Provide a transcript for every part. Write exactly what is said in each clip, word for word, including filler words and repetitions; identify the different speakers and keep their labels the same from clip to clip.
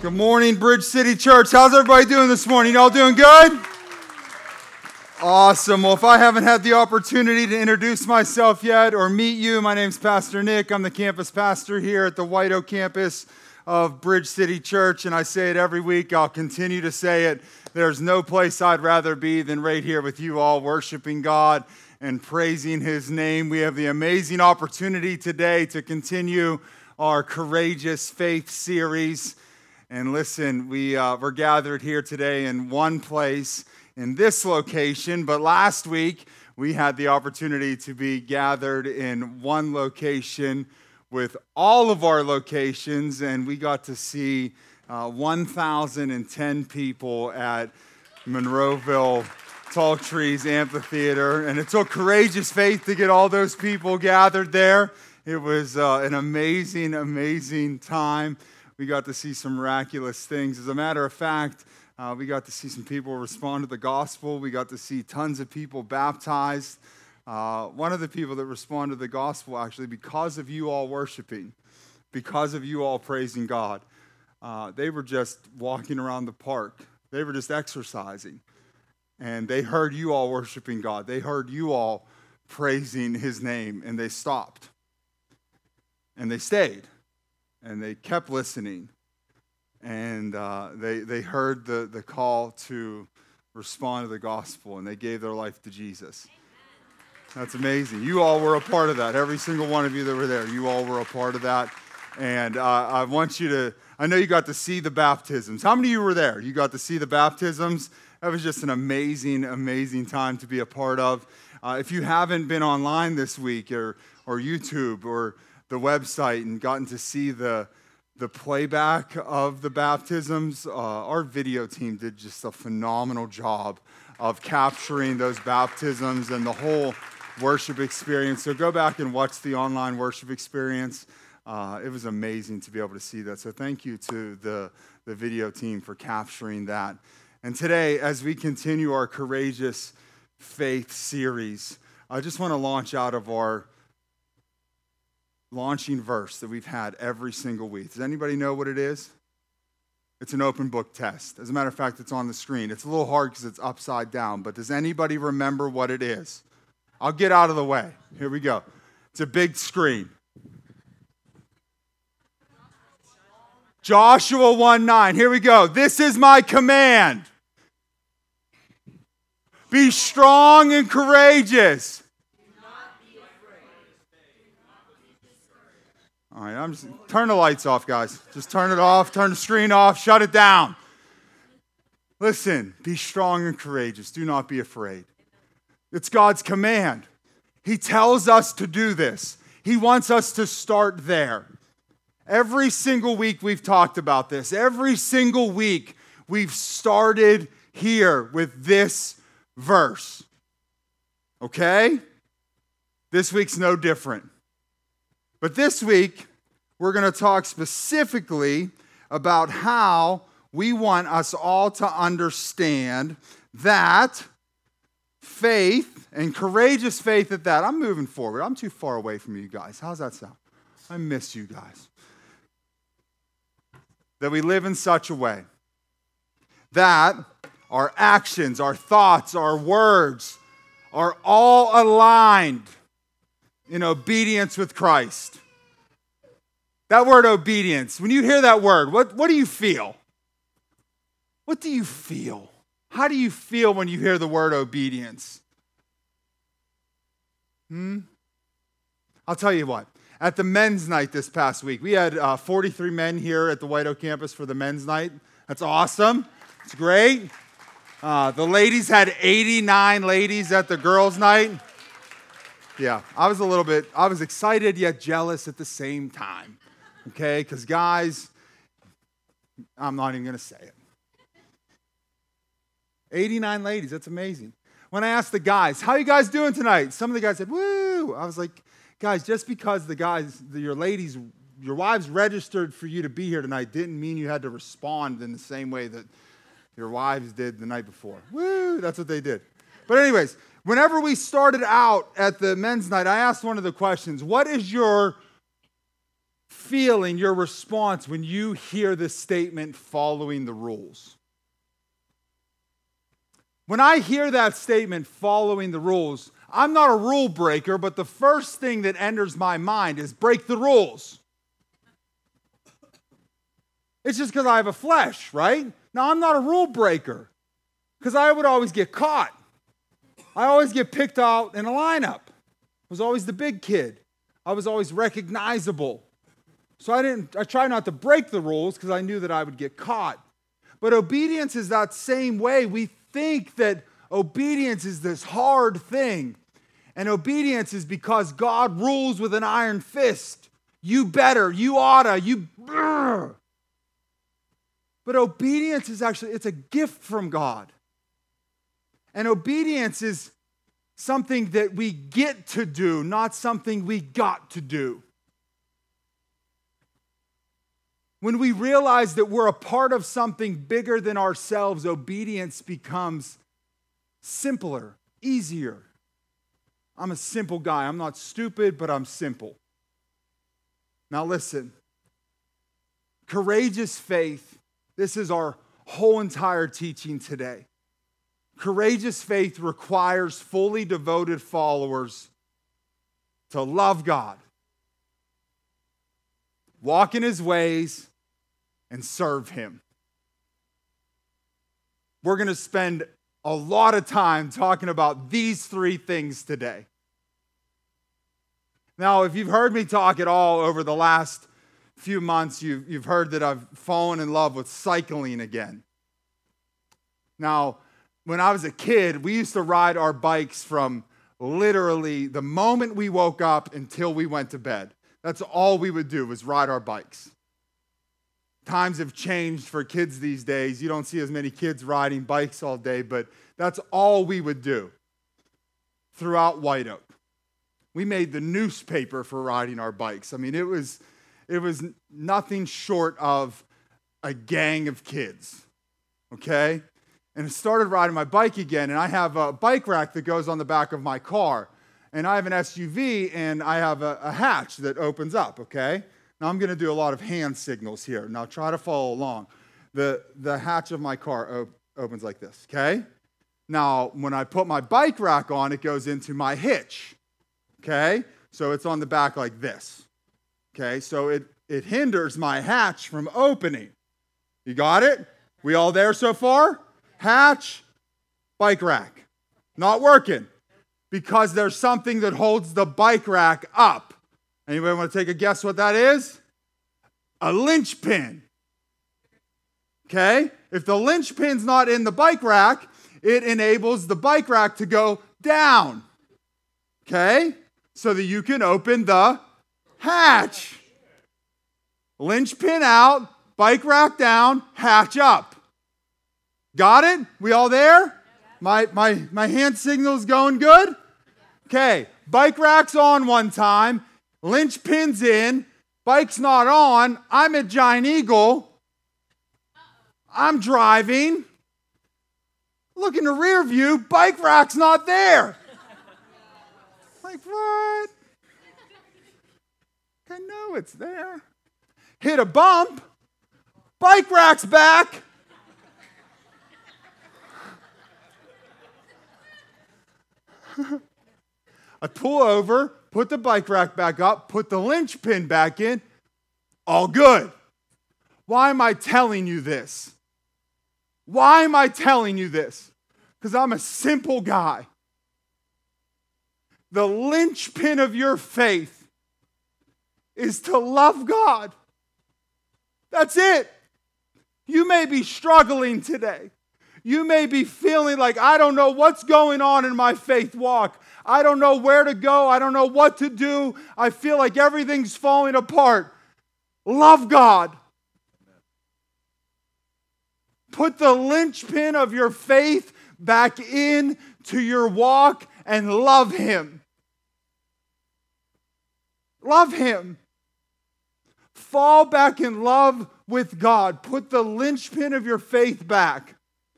Speaker 1: Good morning, Bridge City Church. How's everybody doing this morning? Y'all doing good? Awesome. Well, if I haven't had the opportunity to introduce myself yet or meet you, my name's Pastor Nick. I'm the campus pastor here at the White Oak campus of Bridge City Church, and I say it every week. I'll continue to say it. There's no place I'd rather be than right here with you all, worshiping God and praising His name. We have the amazing opportunity today to continue our Courageous Faith series. And listen, we, uh, we're gathered here today in one place, in this location, but last week we had the opportunity to be gathered in one location with all of our locations, and we got to see uh, one thousand ten people at Monroeville Tall Trees Amphitheater, and it took courageous faith to get all those people gathered there. It was uh, an amazing, amazing time. We got to see some miraculous things. As a matter of fact, uh, we got to see some people respond to the gospel. We got to see tons of people baptized. Uh, one of the people that responded to the gospel, actually, because of you all worshiping, because of you all praising God, uh, they were just walking around the park. They were just exercising. And they heard you all worshiping God. They heard you all praising His name, and they stopped. And they stayed. And they kept listening, and uh, they they heard the, the call to respond to the gospel, and they gave their life to Jesus. That's amazing. You all were a part of that. Every single one of you that were there, you all were a part of that. And uh, I want you to, I know you got to see the baptisms. How many of you were there? You got to see the baptisms? That was just an amazing, amazing time to be a part of. Uh, if you haven't been online this week or or YouTube or the website and gotten to see the the playback of the baptisms, uh, our video team did just a phenomenal job of capturing those baptisms and the whole worship experience. So go back and watch the online worship experience. Uh, it was amazing to be able to see that. So thank you to the, the video team for capturing that. And today, as we continue our Courageous Faith series, I just want to launch out of our launching verse that we've had every single week. Does anybody know what it is? It's an open book test. As a matter of fact, it's on the screen. It's a little hard because it's upside down, but does anybody remember what it is? I'll get out of the way. Here we go. It's a big screen. Joshua one nine. Here we go. This is my command. Be strong and courageous. All right, I'm just, turn the lights off, guys. Just turn it off, turn the screen off, shut it down. Listen, be strong and courageous. Do not be afraid. It's God's command. He tells us to do this. He wants us to start there. Every single week we've talked about this. Every single week we've started here with this verse. Okay? This week's no different. But this week, we're going to talk specifically about how we want us all to understand that faith, and courageous faith at that. I'm moving forward. I'm too far away from you guys. How's that sound? I miss you guys. That we live in such a way that our actions, our thoughts, our words are all aligned in obedience with Christ. That word obedience, when you hear that word, what, what do you feel? What do you feel? How do you feel when you hear the word obedience? Hmm? I'll tell you what. At the men's night this past week, we had uh, forty-three men here at the White Oak campus for the men's night. That's awesome. It's great. Uh, the ladies had eighty-nine ladies at the girls' night. Yeah, I was a little bit, I was excited yet jealous at the same time, okay? Because guys, I'm not even going to say it. eighty-nine ladies, that's amazing. When I asked the guys, how you guys doing tonight? Some of the guys said, woo. I was like, guys, just because the guys, your ladies, your wives registered for you to be here tonight didn't mean you had to respond in the same way that your wives did the night before. Woo, that's what they did. But anyways, whenever we started out at the men's night, I asked one of the questions, what is your feeling, your response when you hear this statement, following the rules? When I hear that statement, following the rules, I'm not a rule breaker, but the first thing that enters my mind is break the rules. It's just because I have a flesh, right? Now, I'm not a rule breaker because I would always get caught. I always get picked out in a lineup. I was always the big kid. I was always recognizable. So I didn't. I try not to break the rules because I knew that I would get caught. But obedience is that same way. We think that obedience is this hard thing. And obedience is because God rules with an iron fist. You better, you oughta, you... Brr. But obedience is actually, it's a gift from God. And obedience is something that we get to do, not something we got to do. When we realize that we're a part of something bigger than ourselves, obedience becomes simpler, easier. I'm a simple guy. I'm not stupid, but I'm simple. Now listen, courageous faith, this is our whole entire teaching today. Courageous faith requires fully devoted followers to love God, walk in His ways, and serve Him. We're going to spend a lot of time talking about these three things today. Now, if you've heard me talk at all over the last few months, you've, you've heard that I've fallen in love with cycling again. Now, when I was a kid, we used to ride our bikes from literally the moment we woke up until we went to bed. That's all we would do was ride our bikes. Times have changed for kids these days. You don't see as many kids riding bikes all day, but that's all we would do throughout White Oak. We made the newspaper for riding our bikes. I mean, it was, it was nothing short of a gang of kids, okay? And I started riding my bike again, and I have a bike rack that goes on the back of my car. And I have an S U V, and I have a, a hatch that opens up, okay? Now, I'm going to do a lot of hand signals here. Now, try to follow along. The, the hatch of my car op- opens like this, okay? Now, when I put my bike rack on, it goes into my hitch, okay? So it's on the back like this, okay? So it, it hinders my hatch from opening. You got it? We all there so far? Hatch, bike rack. Not working because there's something that holds the bike rack up. Anybody want to take a guess what that is? A linchpin. Okay? If the linchpin's not in the bike rack, it enables the bike rack to go down. Okay? So that you can open the hatch. Linchpin out, bike rack down, hatch up. Got it? We all there? My, my, my hand signal's going good? Okay, bike rack's on one time, linchpin's in, bike's not on, I'm at Giant Eagle, I'm driving, look in the rear view, bike rack's not there. Like, what? I know it's there. Hit a bump, bike rack's back. I pull over, put the bike rack back up, put the linchpin back in, all good. Why am I telling you this? Why am I telling you this? Because I'm a simple guy. The linchpin of your faith is to love God. That's it. You may be struggling today. You may be feeling like, I don't know what's going on in my faith walk. I don't know where to go. I don't know what to do. I feel like everything's falling apart. Love God. Put the linchpin of your faith back into your walk and love Him. Love Him. Fall back in love with God. Put the linchpin of your faith back.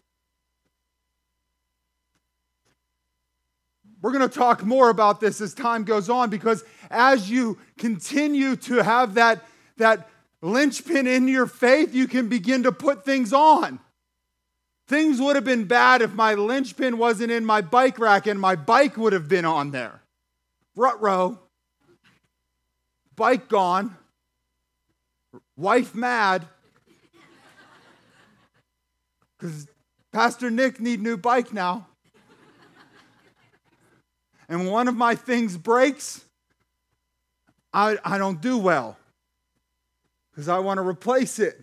Speaker 1: We're going to talk more about this as time goes on because as you continue to have that, that linchpin in your faith, you can begin to put things on. Things would have been bad if my linchpin wasn't in my bike rack and my bike would have been on there. Rut-row. Bike gone. Wife mad. Because Pastor Nick need new bike now. And one of my things breaks, I, I don't do well. Because I want to replace it.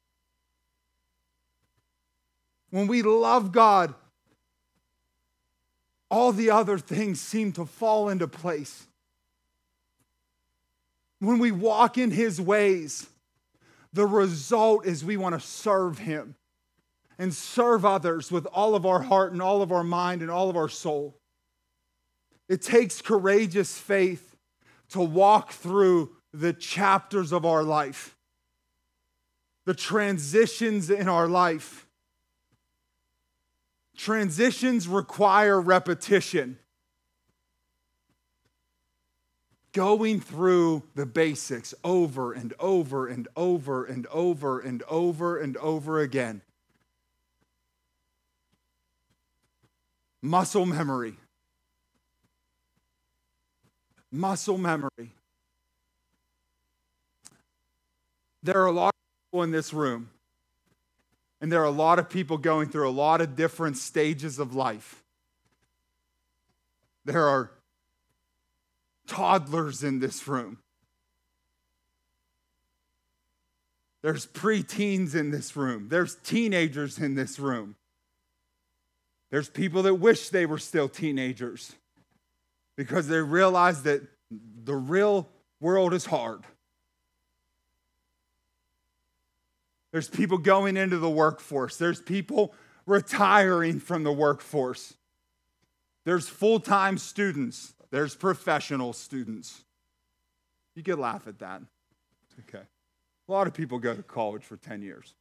Speaker 1: When we love God, all the other things seem to fall into place. When we walk in His ways, the result is we want to serve Him and serve others with all of our heart and all of our mind and all of our soul. It takes courageous faith to walk through the chapters of our life, the transitions in our life. Transitions require repetition. Going through the basics over and over and over and over and over and over again. Muscle memory. Muscle memory. There are a lot of people in this room. And there are a lot of people going through a lot of different stages of life. There are toddlers in this room. There's preteens in this room. There's teenagers in this room. There's people that wish they were still teenagers because they realize that the real world is hard. There's people going into the workforce. There's people retiring from the workforce. There's full-time students. There's professional students. You could laugh at that. It's okay. A lot of people go to college for ten years.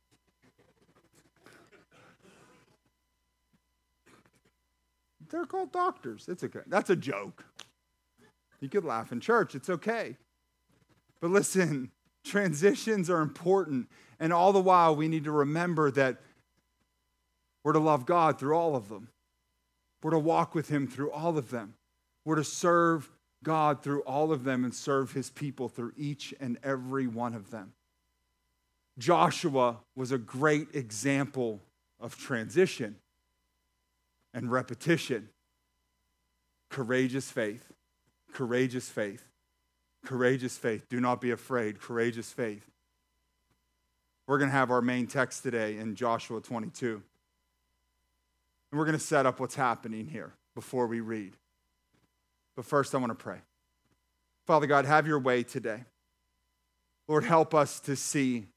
Speaker 1: They're called doctors. It's okay. That's a joke. You could laugh in church. It's okay. But listen, transitions are important. And all the while, we need to remember that we're to love God through all of them. We're to walk with Him through all of them. We're to serve God through all of them and serve His people through each and every one of them. Joshua was a great example of transition and repetition. Courageous faith. Courageous faith. Courageous faith. Do not be afraid. Courageous faith. We're going to have our main text today in Joshua twenty-two. And we're going to set up what's happening here before we read. But first, I want to pray. Father God, have your way today. Lord, help us to see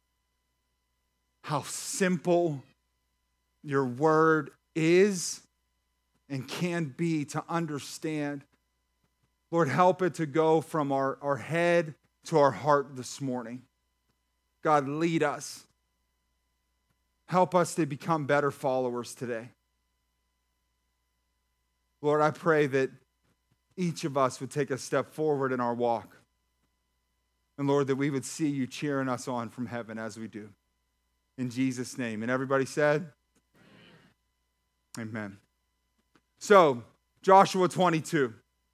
Speaker 1: how simple your word is and can be to understand. Lord, help it to go from our, our head to our heart this morning. God, lead us. Help us to become better followers today. Lord, I pray that each of us would take a step forward in our walk. And Lord, that we would see you cheering us on from heaven as we do. In Jesus' name. And everybody said? Amen. Amen. So, Joshua twenty-two.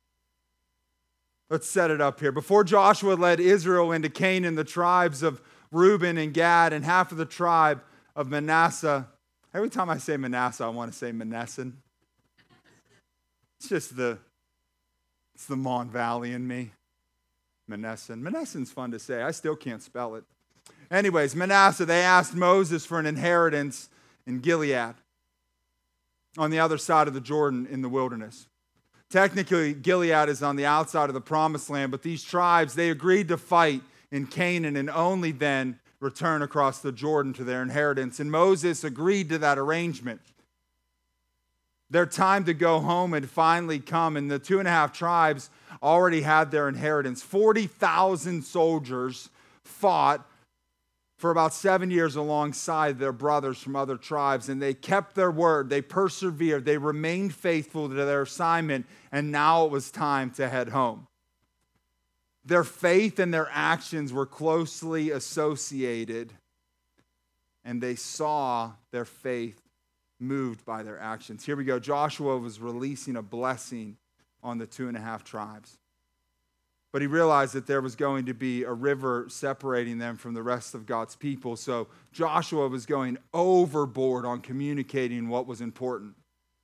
Speaker 1: Let's set it up here. Before Joshua led Israel into Canaan, the tribes of Reuben and Gad and half of the tribe of Manasseh. Every time I say Manasseh, I want to say Manasseh. It's just the, it's the Mon Valley in me. Manasseh. Manasseh's fun to say. I still can't spell it. Anyways, Manasseh, they asked Moses for an inheritance in Gilead on the other side of the Jordan in the wilderness. Technically, Gilead is on the outside of the promised land, but these tribes, they agreed to fight in Canaan and only then return across the Jordan to their inheritance. And Moses agreed to that arrangement. Their time to go home had finally come, and the two and a half tribes already had their inheritance. forty thousand soldiers fought for about seven years alongside their brothers from other tribes, and they kept their word. They persevered. They remained faithful to their assignment, and now it was time to head home. Their faith and their actions were closely associated, and they saw their faith moved by their actions. Here we go. Joshua was releasing a blessing on the two and a half tribes. But he realized that there was going to be a river separating them from the rest of God's people. So Joshua was going overboard on communicating what was important.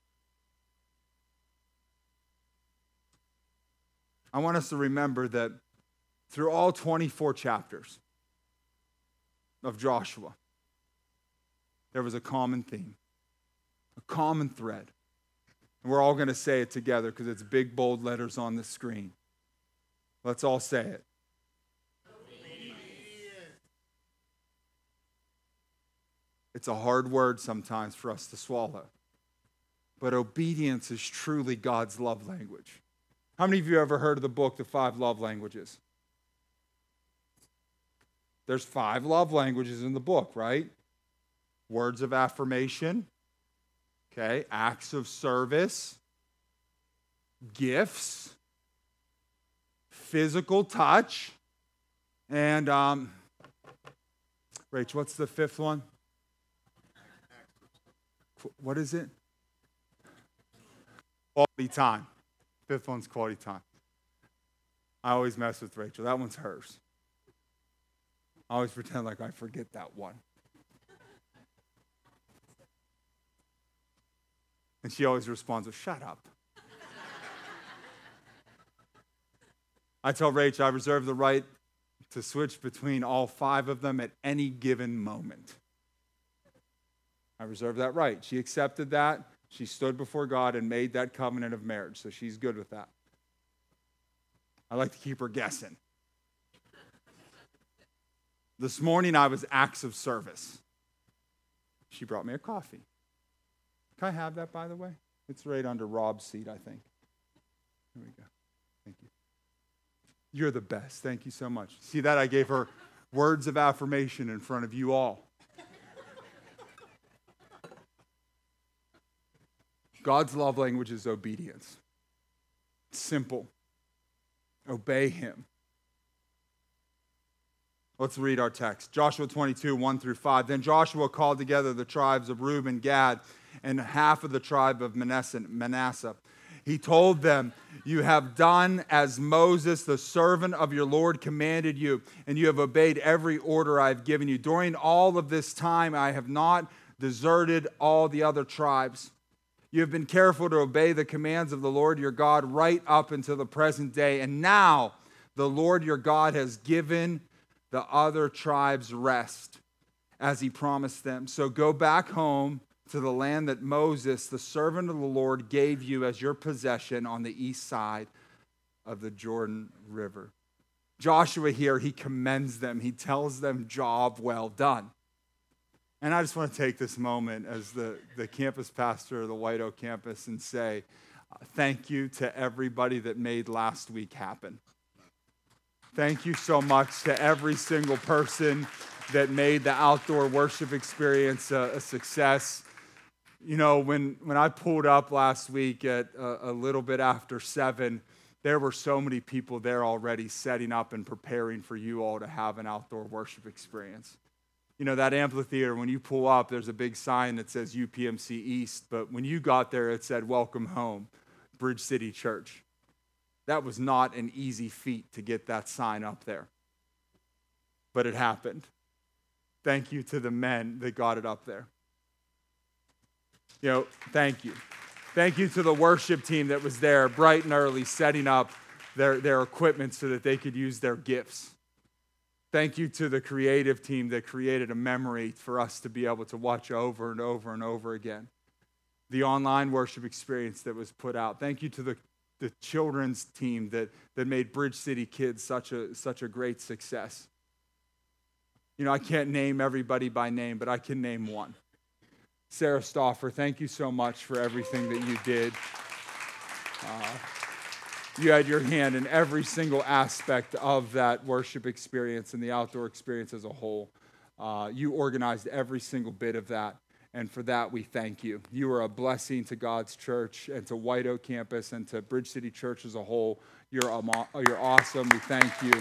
Speaker 1: I want us to remember that through all twenty-four chapters of Joshua, there was a common theme, a common thread. And we're all going to say it together because it's big, bold letters on the screen. Let's all say it. It's a hard word sometimes for us to swallow. But obedience is truly God's love language. How many of you ever heard of the book, The Five Love Languages? There's five love languages in the book, right? Words of affirmation, okay, acts of service, gifts, physical touch, and, um, Rach, what's the fifth one? What is it? Quality time. Fifth one's quality time. I always mess with Rachel. That one's hers. I always pretend like I forget that one. And she always responds with, shut up. I tell Rach I reserve the right to switch between all five of them at any given moment. I reserve that right. She accepted that. She stood before God and made that covenant of marriage, so she's good with that. I like to keep her guessing. This morning I was acts of service. She brought me a coffee. Can I have that, by the way? It's right under Rob's seat, I think. Here we go. Thank you. You're the best. Thank you so much. See that? I gave her words of affirmation in front of you all. God's love language is obedience. Simple. Obey him. Let's read our text. Joshua twenty-two, one through five. Then Joshua called together the tribes of Reuben, Gad, and half of the tribe of Manasseh. He told them, you have done as Moses, the servant of your Lord, commanded you, and you have obeyed every order I have given you. During all of this time, I have not deserted all the other tribes. You have been careful to obey the commands of the Lord your God right up until the present day. And now the Lord your God has given the other tribes rest, as he promised them. So go back home to the land that Moses, the servant of the Lord, gave you as your possession on the east side of the Jordan River. Joshua here, he commends them. He tells them, job well done. And I just want to take this moment as the, the campus pastor of the White Oak campus and say, thank you to everybody that made last week happen. Thank you so much to every single person that made the outdoor worship experience a, a success. You know, when, when I pulled up last week at a, a little bit after seven, there were so many people there already setting up and preparing for you all to have an outdoor worship experience. You know, that amphitheater, when you pull up, there's a big sign that says U P M C East, but when you got there, it said, welcome home, Bridge City Church. That was not an easy feat to get that sign up there, but it happened. Thank you to the men that got it up there. You know, thank you. Thank you to the worship team that was there bright and early setting up their, their equipment so that they could use their gifts. Thank you to the creative team that created a memory for us to be able to watch over and over and over again. The online worship experience that was put out. Thank you to the, the children's team that, that made Bridge City Kids such a, such a great success. You know, I can't name everybody by name, but I can name one. Sarah Stauffer, thank you so much for everything that you did. Uh, you had your hand in every single aspect of that worship experience and the outdoor experience as a whole. Uh, you organized every single bit of that. And for that, we thank you. You are a blessing to God's church and to White Oak Campus and to Bridge City Church as a whole. You're, um, you're awesome. We thank you.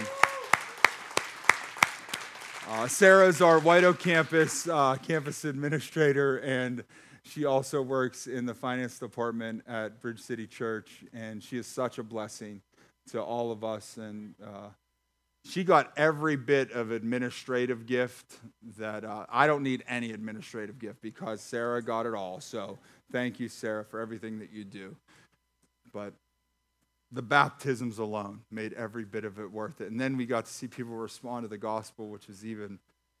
Speaker 1: Uh, Sarah's our White Oak Campus uh, campus administrator, and she also works in the finance department at Bridge City Church, and she is such a blessing to all of us. And uh, she got every bit of administrative gift that uh, I don't need any administrative gift because Sarah got it all. So thank you, Sarah, for everything that you do. But the baptisms alone made every bit of it worth it. And then we got to see people respond to the gospel, which is even,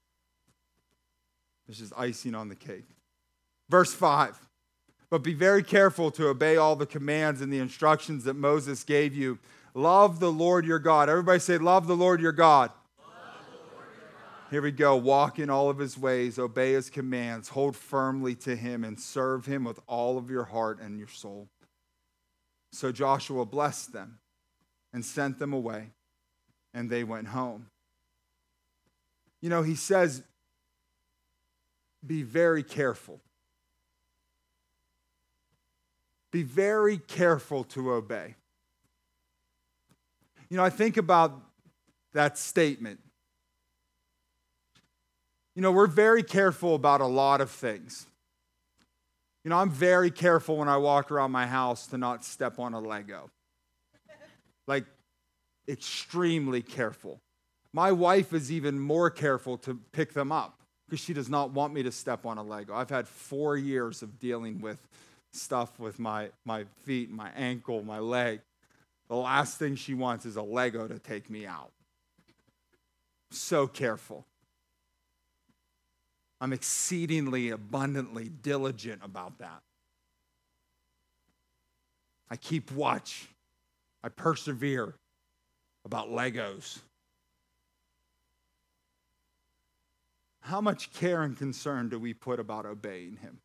Speaker 1: it's just icing on the cake. Verse five, but be very careful to obey all the commands and the instructions that Moses gave you. Love the Lord your God. Everybody say, love the Lord your God.
Speaker 2: Love the Lord your God.
Speaker 1: Here we go. Walk in all of his ways, obey his commands, hold firmly to him, and serve him with all of your heart and your soul. So Joshua blessed them and sent them away, and they went home. You know, he says, be very careful. Be very careful to obey. You know, I think about that statement. You know, we're very careful about a lot of things. You know, I'm very careful when I walk around my house to not step on a Lego. Like, extremely careful. My wife is even more careful to pick them up because she does not want me to step on a Lego. I've had four years of dealing with stuff with my, my feet, my ankle, my leg. The last thing she wants is a Lego to take me out. So careful. I'm exceedingly, abundantly diligent about that. I keep watch. I persevere about Legos. How much care and concern do we put about obeying him?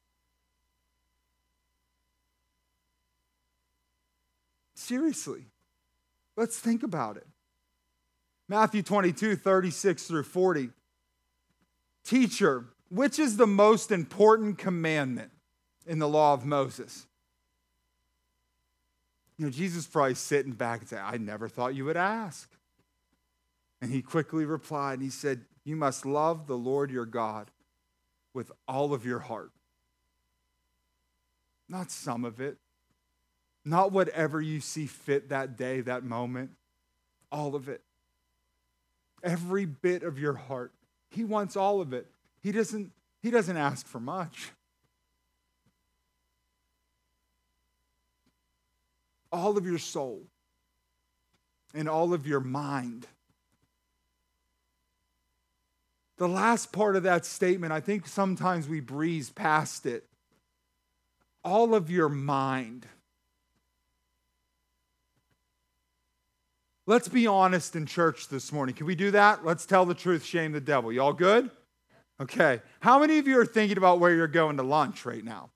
Speaker 1: Seriously, let's think about it. Matthew twenty-two, thirty-six through forty. Teacher, which is the most important commandment in the law of Moses? You know, Jesus probably sitting back and say, I never thought you would ask. And he quickly replied, and he said, you must love the Lord your God with all of your heart. Not some of it. Not whatever you see fit that day, that moment. All of it. Every bit of your heart. He wants all of it. He doesn't, he doesn't ask for much. All of your soul and all of your mind. The last part of that statement, I think sometimes we breeze past it. All of your mind. Let's be honest in church this morning. Can we do that? Let's tell the truth, shame the devil. You all good? Okay. How many of you are thinking about where you're going to lunch right now?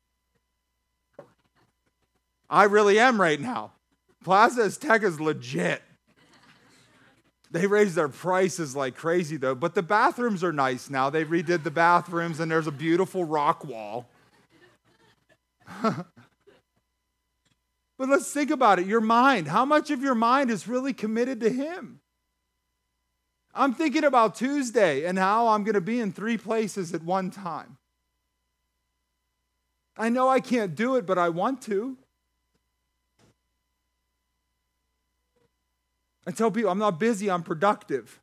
Speaker 1: I really am right now. Plaza Azteca is legit. They raised their prices like crazy, though. But the bathrooms are nice now. They redid the bathrooms, and there's a beautiful rock wall. But let's think about it. Your mind. How much of your mind is really committed to him? I'm thinking about Tuesday and how I'm going to be in three places at one time. I know I can't do it, but I want to. I tell people, I'm not busy, I'm productive.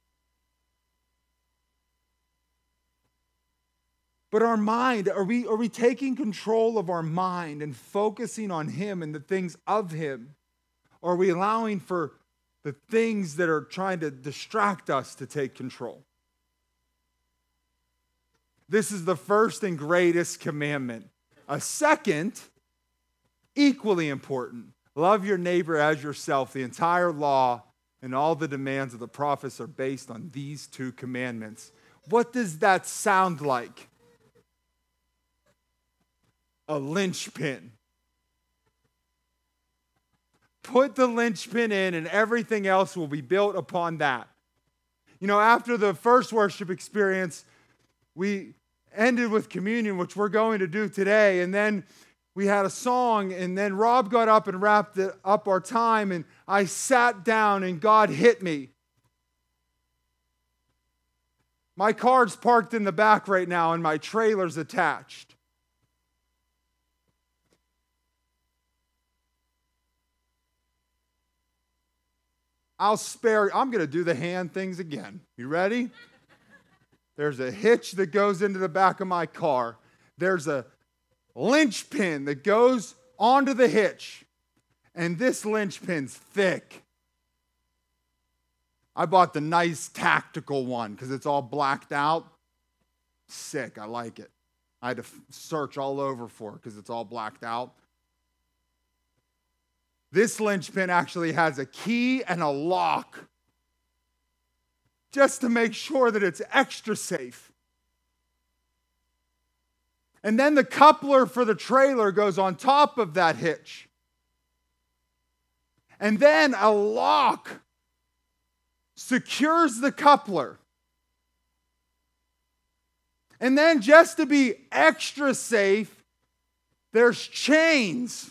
Speaker 1: But our mind, are we, are we taking control of our mind and focusing on him and the things of him? Or are we allowing for the things that are trying to distract us to take control? This is the first and greatest commandment. A second, equally important, love your neighbor as yourself. The entire law and all the demands of the prophets are based on these two commandments. What does that sound like? A linchpin. Put the linchpin in and everything else will be built upon that. You know, after the first worship experience, we ended with communion, which we're going to do today. And then we had a song, and then Rob got up and wrapped it up our time, and I sat down, and God hit me. My car's parked in the back right now, and my trailer's attached. I'll spare, I'm going to do the hand things again. You ready? There's a hitch that goes into the back of my car. There's a linchpin that goes onto the hitch. And this linchpin's thick. I bought the nice tactical one because it's all blacked out. Sick, I like it. I had to f- search all over for it because it's all blacked out. This linchpin actually has a key and a lock just to make sure that it's extra safe. And then the coupler for the trailer goes on top of that hitch. And then a lock secures the coupler. And then just to be extra safe, there's chains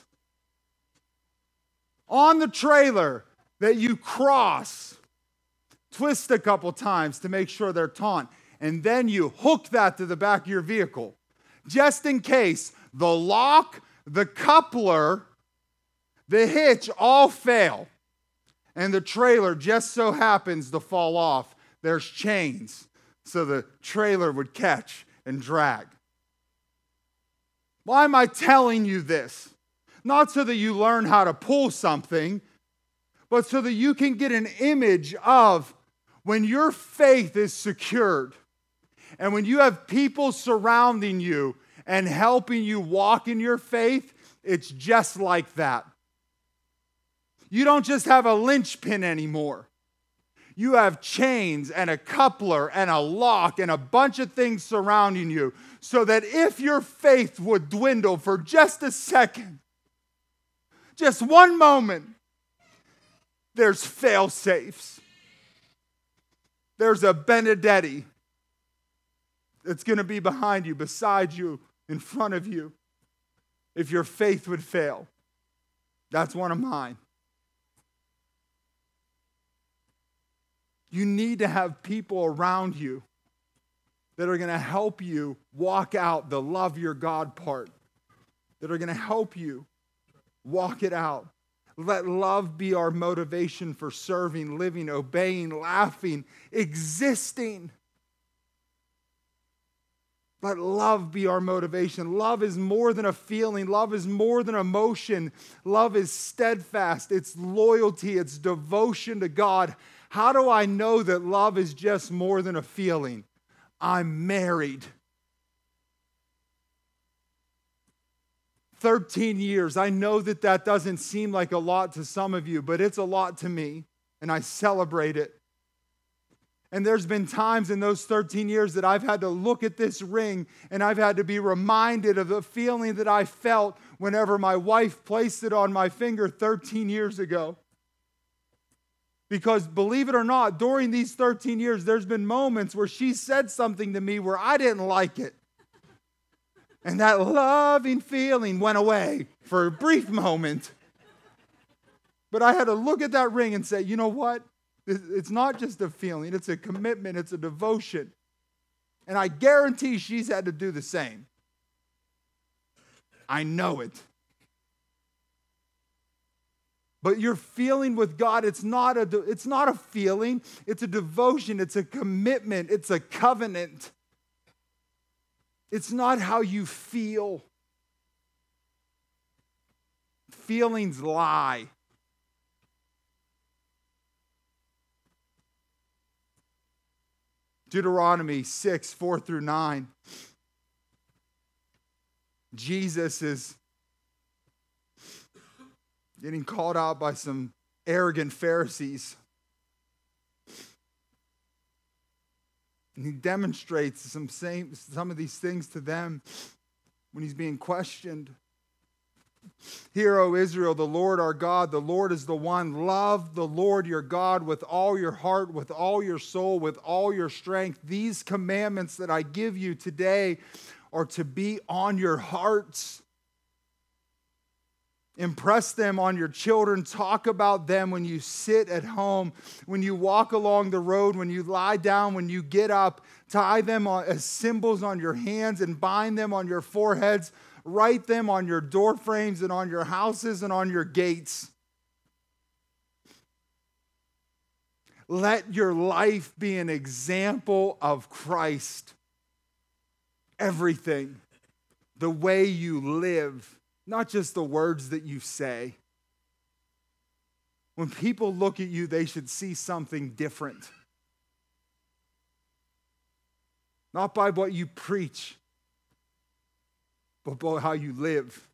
Speaker 1: on the trailer that you cross, twist a couple times to make sure they're taut, and then you hook that to the back of your vehicle. Just in case the lock, the coupler, the hitch all fail, and the trailer just so happens to fall off, there's chains so the trailer would catch and drag. Why am I telling you this? Not so that you learn how to pull something, but so that you can get an image of when your faith is secured and when you have people surrounding you and helping you walk in your faith, it's just like that. You don't just have a linchpin anymore. You have chains and a coupler and a lock and a bunch of things surrounding you so that if your faith would dwindle for just a second, just one moment, there's fail-safes. There's a Benedetti that's going to be behind you, beside you, in front of you, if your faith would fail. That's one of mine. You need to have people around you that are going to help you walk out the love your God part, that are going to help you walk it out. Let love be our motivation for serving, living, obeying, laughing, existing. Let love be our motivation. Love is more than a feeling. Love is more than emotion. Love is steadfast. It's loyalty. It's devotion to God. How do I know that love is just more than a feeling? I'm married. thirteen years. I know that that doesn't seem like a lot to some of you, but it's a lot to me, and I celebrate it. And there's been times in those thirteen years that I've had to look at this ring, and I've had to be reminded of the feeling that I felt whenever my wife placed it on my finger thirteen years ago. Because believe it or not, during these thirteen years, there's been moments where she said something to me where I didn't like it. And that loving feeling went away for a brief moment. But I had to look at that ring and say, you know what? It's not just a feeling. It's a commitment. It's a devotion. And I guarantee she's had to do the same. I know it. But your feeling with God, it's not a, it's not a feeling. It's a devotion. It's a commitment. It's a covenant. It's not how you feel. Feelings lie. Deuteronomy six, four through nine. Jesus is getting called out by some arrogant Pharisees. And he demonstrates some, same, some of these things to them when he's being questioned. Hear, O Israel, the Lord our God, the Lord is the one. Love the Lord your God with all your heart, with all your soul, with all your strength. These commandments that I give you today are to be on your hearts. Impress them on your children. Talk about them when you sit at home, when you walk along the road, when you lie down, when you get up. Tie them on, as symbols on your hands and bind them on your foreheads. Write them on your door frames and on your houses and on your gates. Let your life be an example of Christ. Everything, the way you live, not just the words that you say. When people look at you, they should see something different. Not by what you preach, but by how you live.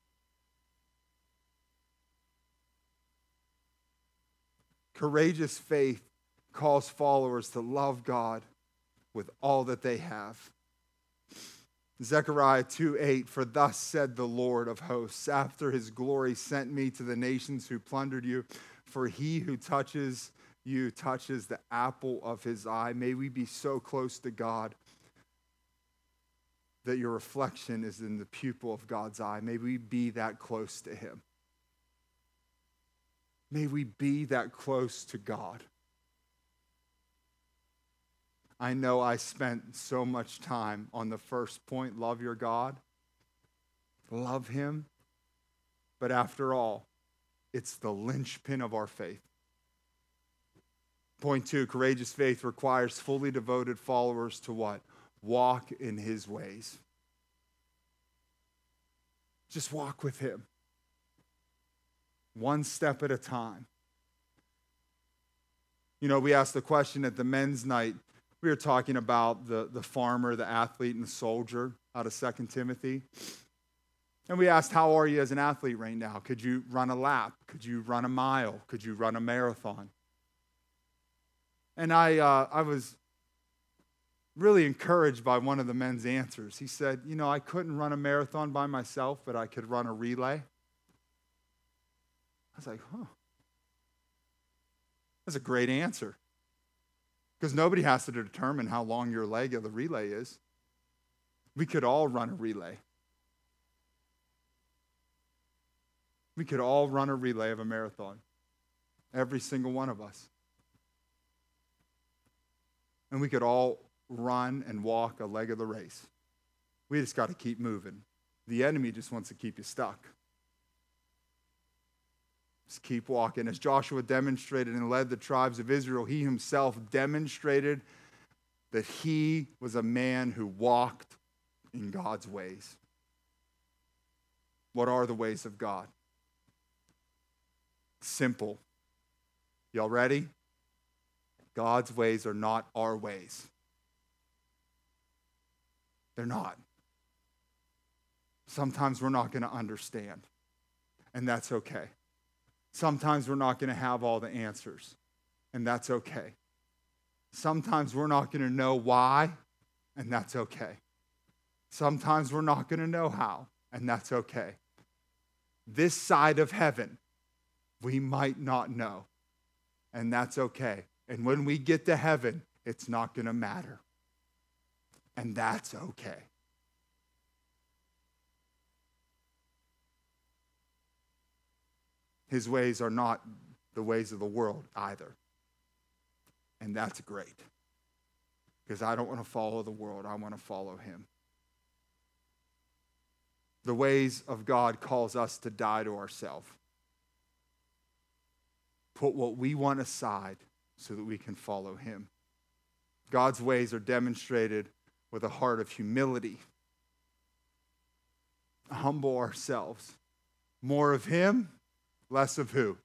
Speaker 1: Courageous faith calls followers to love God with all that they have. Zechariah two eight, for thus said the Lord of hosts, after his glory sent me to the nations who plundered you, for he who touches you touches the apple of his eye. May we be so close to God that your reflection is in the pupil of God's eye. May we be that close to him. May we be that close to God. I know I spent so much time on the first point, love your God, love him. But after all, it's the linchpin of our faith. Point two, courageous faith requires fully devoted followers to what? Walk in his ways. Just walk with him. One step at a time. You know, we asked the question at the men's night. We were talking about the, the farmer, the athlete, and the soldier out of Second Timothy. And we asked, how are you as an athlete right now? Could you run a lap? Could you run a mile? Could you run a marathon? And I, uh, I was really encouraged by one of the men's answers. He said, you know, I couldn't run a marathon by myself, but I could run a relay. I was like, huh. That's a great answer. Because nobody has to determine how long your leg of the relay is. We could all run a relay. We could all run a relay of a marathon. Every single one of us. And we could all run and walk a leg of the race. We just got to keep moving. The enemy just wants to keep you stuck. Just keep walking. As Joshua demonstrated and led the tribes of Israel, he himself demonstrated that he was a man who walked in God's ways. What are the ways of God? Simple. Y'all ready? God's ways are not our ways. They're not. Sometimes we're not going to understand, and that's okay. Sometimes we're not going to have all the answers, and that's okay. Sometimes we're not going to know why, and that's okay. Sometimes we're not going to know how, and that's okay. This side of heaven, we might not know, and that's okay. And when we get to heaven, it's not going to matter, and that's okay. His ways are not the ways of the world either. And that's great. Because I don't want to follow the world. I want to follow him. The ways of God calls us to die to ourselves. Put what we want aside so that we can follow him. God's ways are demonstrated with a heart of humility. Humble ourselves. More of him, less of who?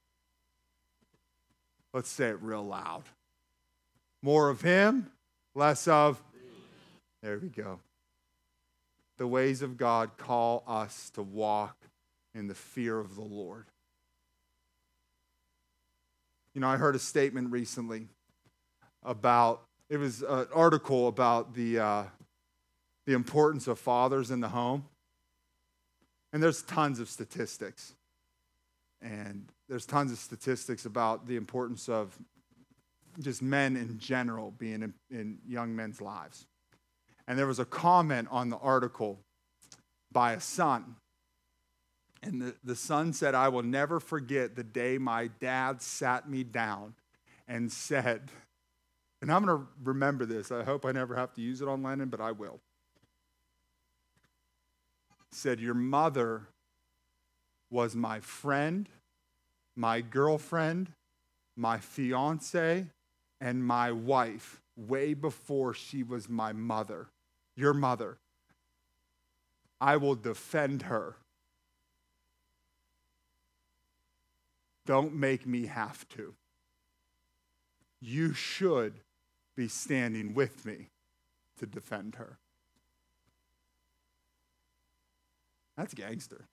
Speaker 1: Let's say it real loud. More of him, less of? There we go. The ways of God call us to walk in the fear of the Lord. You know, I heard a statement recently about, it was an article about the, uh, the importance of fathers in the home. And there's tons of statistics. And there's tons of statistics about the importance of just men in general being in, in young men's lives. And there was a comment on the article by a son. And the, the son said, "I will never forget the day my dad sat me down and said," and I'm going to remember this. I hope I never have to use it on Lennon, but I will. Said, "Your mother was my friend, my girlfriend, my fiance, and my wife way before she was my mother, your mother. I will defend her. Don't make me have to. You should be standing with me to defend her." That's gangster.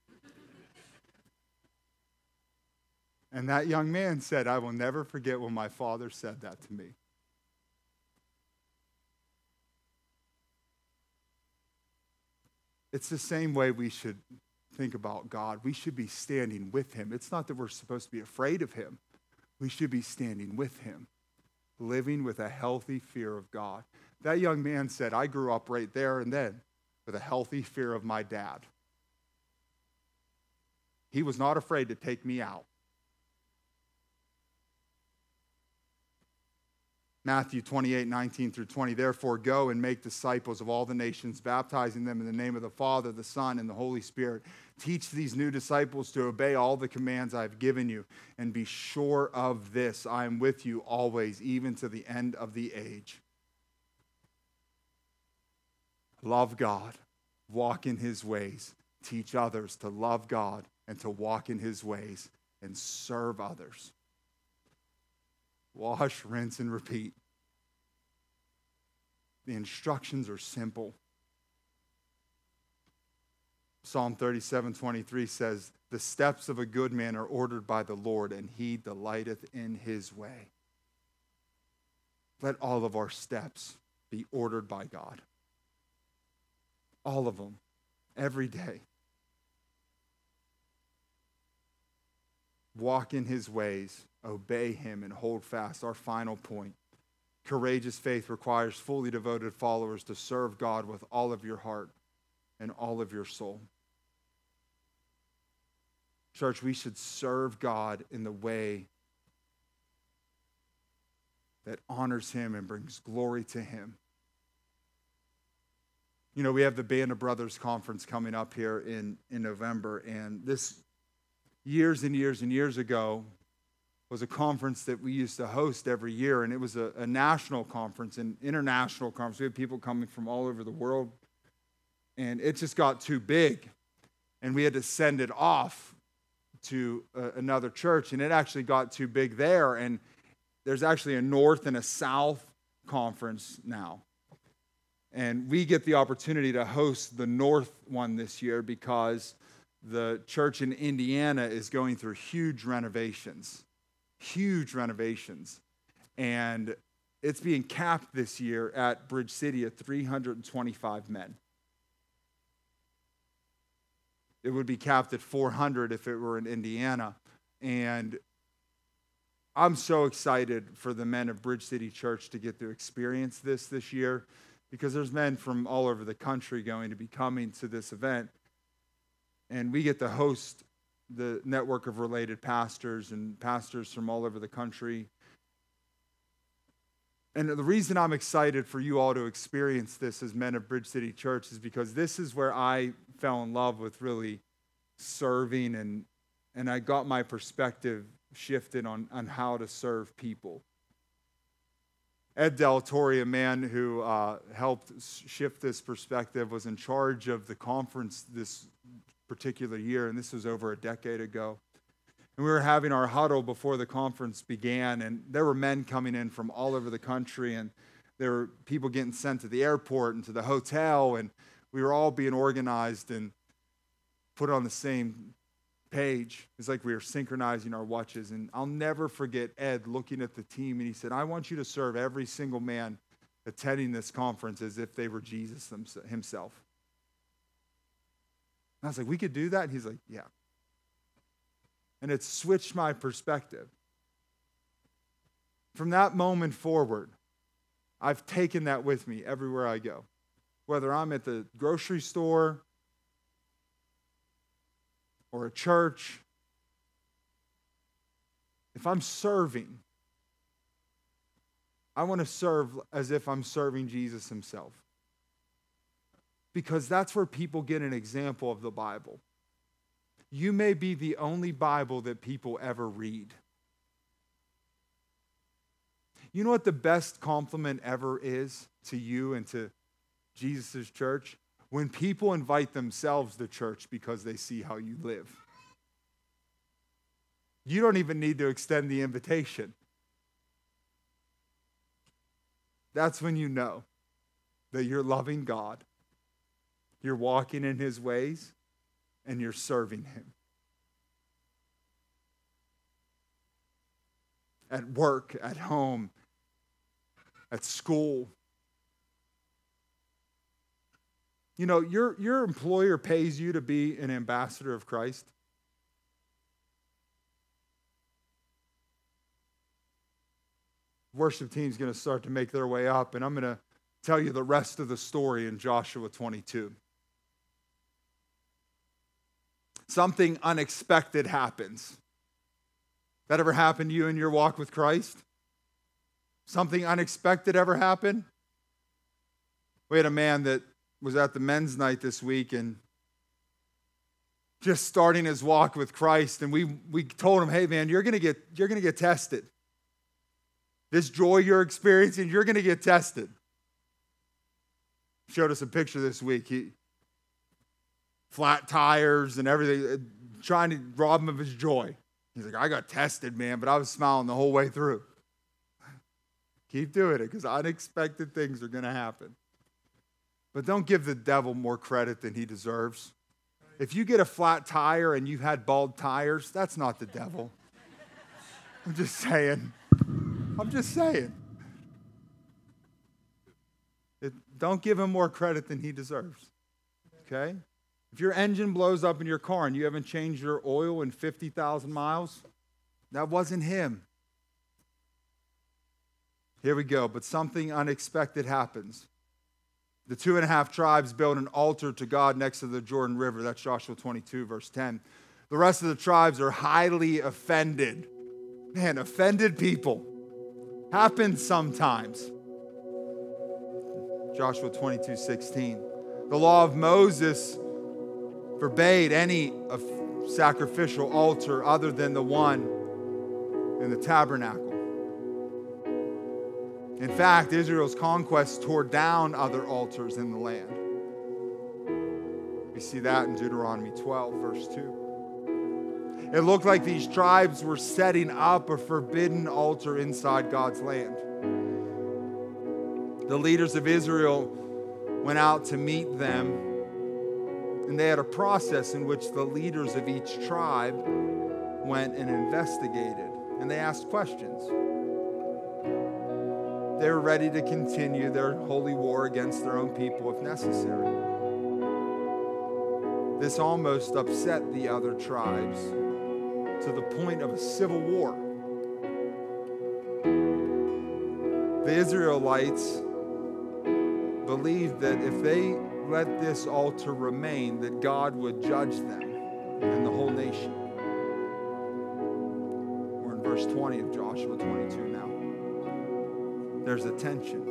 Speaker 1: And that young man said, "I will never forget when my father said that to me." It's the same way we should think about God. We should be standing with him. It's not that we're supposed to be afraid of him. We should be standing with him, living with a healthy fear of God. That young man said, "I grew up right there and then with a healthy fear of my dad. He was not afraid to take me out." Matthew twenty-eight, nineteen through twenty, "Therefore go and make disciples of all the nations, baptizing them in the name of the Father, the Son, and the Holy Spirit. Teach these new disciples to obey all the commands I have given you, and be sure of this, I am with you always, even to the end of the age." Love God, walk in his ways, teach others to love God and to walk in his ways, and serve others. Wash, rinse, and repeat. The instructions are simple. Psalm thirty-seven, twenty-three says, "The steps of a good man are ordered by the Lord, and he delighteth in his way." Let all of our steps be ordered by God. All of them, every day. Walk in his ways, obey him, and hold fast. Our final point. Courageous faith requires fully devoted followers to serve God with all of your heart and all of your soul. Church, we should serve God in the way that honors him and brings glory to him. You know, we have the Band of Brothers conference coming up here in, in November, and this years and years and years ago was a conference that we used to host every year, and it was a, a national conference, an international conference. We had people coming from all over the world, and it just got too big, and we had to send it off to uh, another church, and it actually got too big there, and there's actually a north and a south conference now. And we get the opportunity to host the north one this year because the church in Indiana is going through huge renovations, huge renovations. And it's being capped this year at Bridge City at three hundred twenty-five men. It would be capped at four hundred if it were in Indiana. And I'm so excited for the men of Bridge City Church to get to experience this this year, because there's men from all over the country going to be coming to this event. And we get to host the network of related pastors and pastors from all over the country. And the reason I'm excited for you all to experience this as men of Bridge City Church is because this is where I fell in love with really serving, and, and I got my perspective shifted on, on how to serve people. Ed Del Torre, a man who uh, helped shift this perspective, was in charge of the conference this particular year, and this was over a decade ago. And we were having our huddle before the conference began, and there were men coming in from all over the country, and there were people getting sent to the airport and to the hotel, and we were all being organized and put on the same page. It's like we were synchronizing our watches. And I'll never forget Ed looking at the team, and he said, "I want you to serve every single man attending this conference as if they were Jesus himself." I was like, we could do that? And he's like, yeah. And it switched my perspective. From that moment forward, I've taken that with me everywhere I go. Whether I'm at the grocery store or a church, if I'm serving, I want to serve as if I'm serving Jesus himself. Because that's where people get an example of the Bible. You may be the only Bible that people ever read. You know what the best compliment ever is to you and to Jesus' church? When people invite themselves to church because they see how you live. You don't even need to extend the invitation. That's when you know that you're loving God, you're walking in his ways, and you're serving him. At work, at home, at school. You know, your, your employer pays you to be an ambassador of Christ. Worship team's going to start to make their way up, and I'm going to tell you the rest of the story in Joshua twenty-two. Something unexpected happens. That ever happened to you in your walk with Christ? Something unexpected ever happened? We had a man that was at the men's night this week and just starting his walk with Christ, and we we told him, hey man, you're gonna get you're gonna get tested. This joy you're experiencing, you're gonna get tested. Showed us a picture this week. He flat tires and everything, trying to rob him of his joy. He's like, I got tested, man, but I was smiling the whole way through. Keep doing it, because unexpected things are going to happen. But don't give the devil more credit than he deserves. If you get a flat tire and you've had bald tires, that's not the devil. I'm just saying. I'm just saying. It, don't give him more credit than he deserves. Okay? If your engine blows up in your car and you haven't changed your oil in fifty thousand miles, that wasn't him. Here we go. But something unexpected happens. The two and a half tribes build an altar to God next to the Jordan River. That's Joshua twenty-two, verse ten. The rest of the tribes are highly offended. Man, offended people. Happens sometimes. Joshua twenty-two, sixteen. The law of Moses forbade any sacrificial altar other than the one in the tabernacle. In fact, Israel's conquest tore down other altars in the land. We see that in Deuteronomy twelve, verse two. It looked like these tribes were setting up a forbidden altar inside God's land. The leaders of Israel went out to meet them, and they had a process in which the leaders of each tribe went and investigated, and they asked questions. They were ready to continue their holy war against their own people if necessary. This almost upset the other tribes to the point of a civil war. The Israelites believed that if they let this altar remain, that God would judge them and the whole nation. We're in verse twenty of Joshua twenty-two now. There's a tension.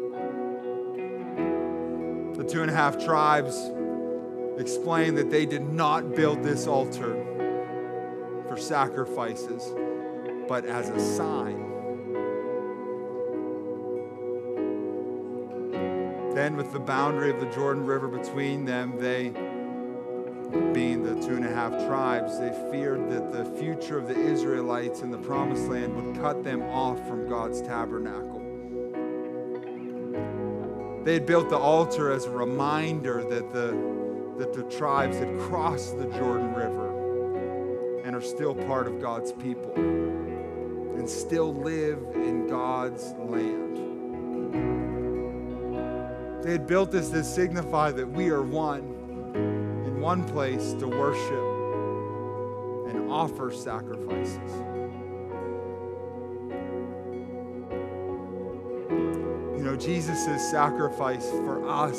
Speaker 1: The two and a half tribes explained that they did not build this altar for sacrifices, but as a sign. Then with the boundary of the Jordan River between them, they, being the two and a half tribes, they feared that the future of the Israelites in the promised land would cut them off from God's tabernacle. They had built the altar as a reminder that the, that the tribes had crossed the Jordan River and are still part of God's people and still live in God's land. They had built this to signify that we are one in one place to worship and offer sacrifices. You know, Jesus' sacrifice for us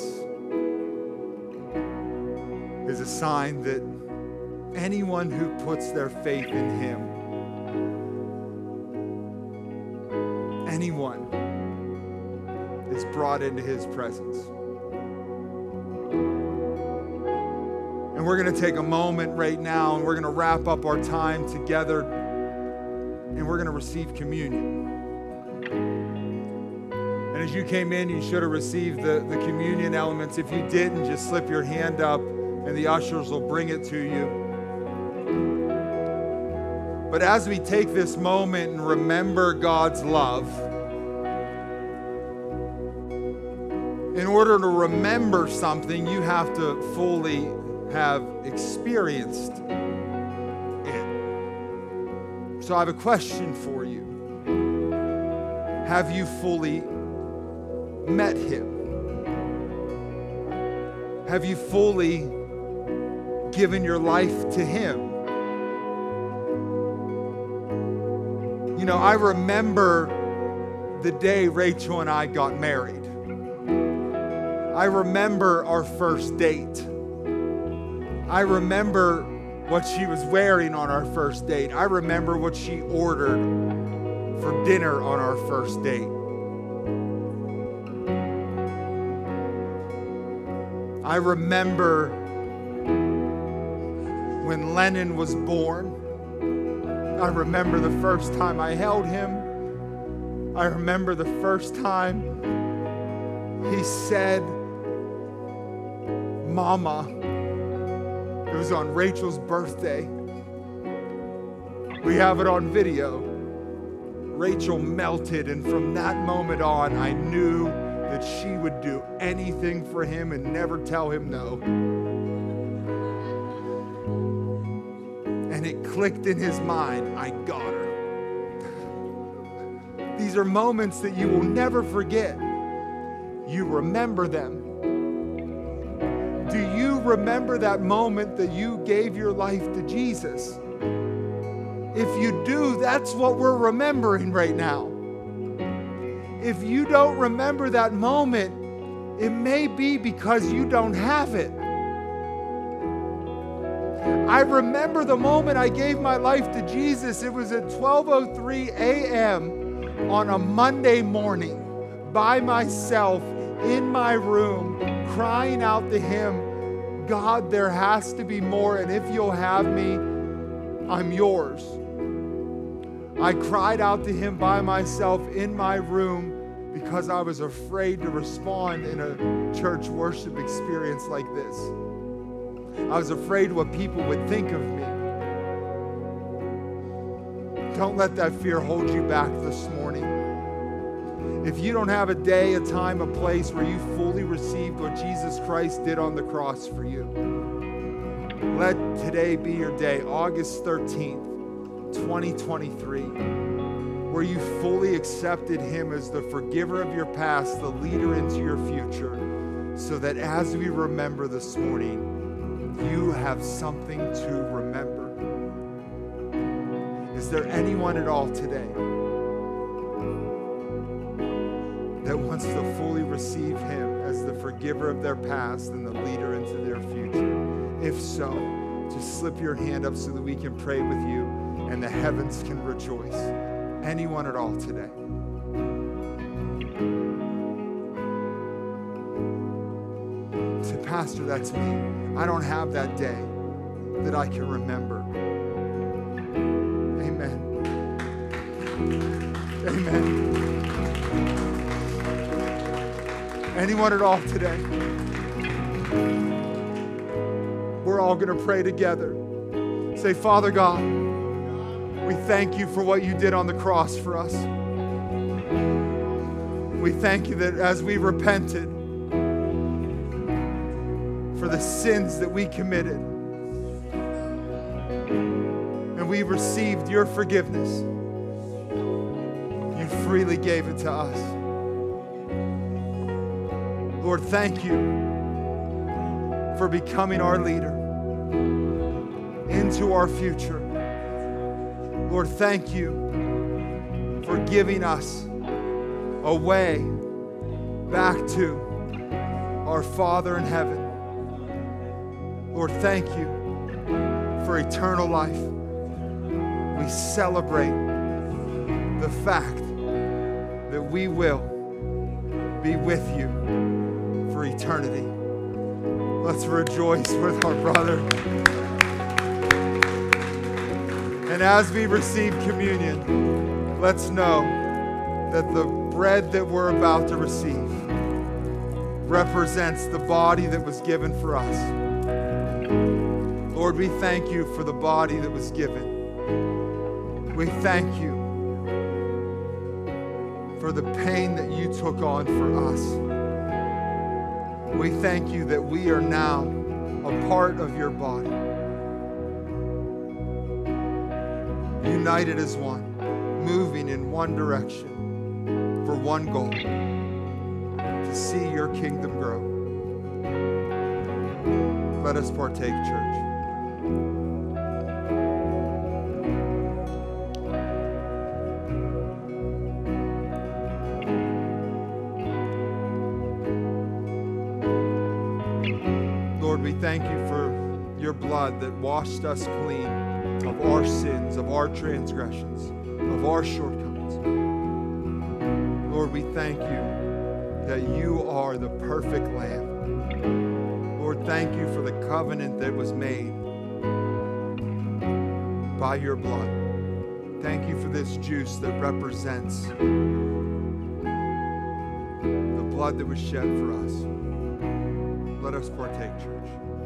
Speaker 1: is a sign that anyone who puts their faith in him, anyone is brought into his presence. And we're going to take a moment right now and we're going to wrap up our time together and we're going to receive communion. And as you came in, you should have received the, the communion elements. If you didn't, just slip your hand up and the ushers will bring it to you. But as we take this moment and remember God's love, in order to remember something, you have to fully have experienced it. So I have a question for you. Have you fully met him? Have you fully given your life to him? You know, I remember the day Rachel and I got married. I remember our first date. I remember what she was wearing on our first date. I remember what she ordered for dinner on our first date. I remember when Lennon was born. I remember the first time I held him. I remember the first time he said, Mama. It was on Rachel's birthday. We have it on video. Rachel melted, and from that moment on, I knew that she would do anything for him and never tell him no. And it clicked in his mind, I got her. These are moments that you will never forget. You remember them. Do you remember that moment that you gave your life to Jesus? If you do, that's what we're remembering right now. If you don't remember that moment, it may be because you don't have it. I remember the moment I gave my life to Jesus. It was at twelve oh three a.m. on a Monday morning by myself in my room, crying out to him, God, there has to be more, and if you'll have me, I'm yours. I cried out to him by myself in my room because I was afraid to respond in a church worship experience like this. I was afraid what people would think of me. Don't let that fear hold you back this morning. If you don't have a day, a time, a place where you fully received what Jesus Christ did on the cross for you, let today be your day, August thirteenth, twenty twenty-three, where you fully accepted him as the forgiver of your past, the leader into your future, so that as we remember this morning, you have something to remember. Is there anyone at all today that wants to fully receive him as the forgiver of their past and the leader into their future? If so, just slip your hand up so that we can pray with you and the heavens can rejoice. Anyone at all today? Say, Pastor, that's me. I don't have that day that I can remember. Amen. Amen. Anyone at all today? We're all going to pray together. Say, Father God, we thank you for what you did on the cross for us. We thank you that as we repented for the sins that we committed, and we received your forgiveness, you freely gave it to us. Lord, thank you for becoming our leader. into our future. Lord, thank you for giving us a way back to our Father in heaven. Lord, thank you for eternal life. We celebrate the fact that we will be with you for eternity. Let's rejoice with our brother. And as we receive communion, let's know that the bread that we're about to receive represents the body that was given for us. Lord, we thank you for the body that was given. We thank you for the pain that you took on for us. We thank you that we are now a part of your body, united as one, moving in one direction for one goal, to see your kingdom grow. Let us partake, church. Lord, we thank you for your blood that washed us clean of our sins, of our transgressions, of our shortcomings. Lord, we thank you that you are the perfect Lamb. Lord, thank you for the covenant that was made by your blood. Thank you for this juice that represents the blood that was shed for us. Let us partake, church.